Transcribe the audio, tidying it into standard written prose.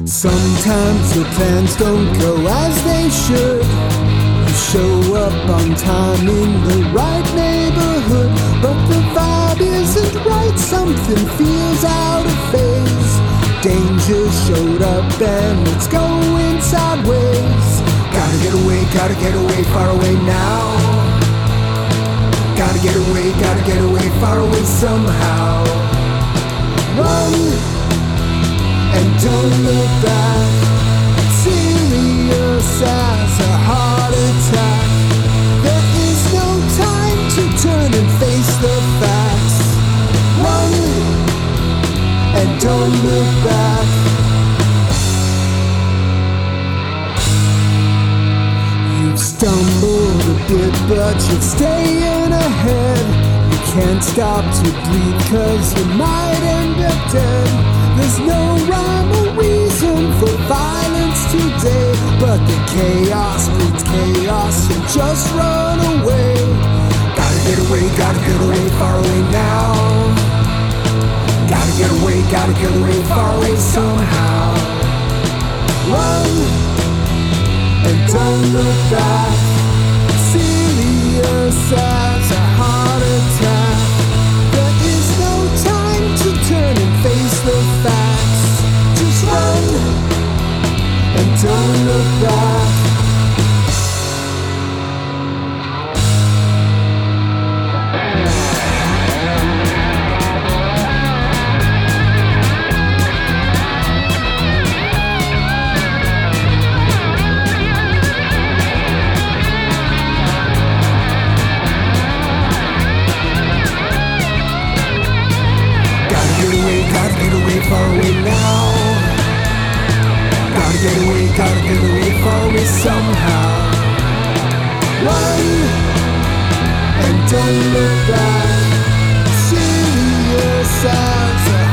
Sometimes your plans don't go as they should. You show up on time in the right neighborhood, but the vibe isn't right, something feels out of phase. Danger showed up and it's going sideways. Gotta get away, far away now. Gotta get away, far away somehow. Run and don't look back. Serious as a heart attack. There is no time to turn and face the facts. Run and don't look back. You've stumbled a bit, but you're staying ahead. You can't stop to breathe, 'cause you might end up dead. There's no rhyme or reason for violence today, but the chaos breeds chaos, so just run away. Gotta get away, far away now. Gotta get away, far away somehow. Run and don't look back. Serious as a heart attack. There is no time to turn and face the facts. Just run and don't look back. Far away now. Gotta get away, far away somehow. Run and don't look back. Serious as a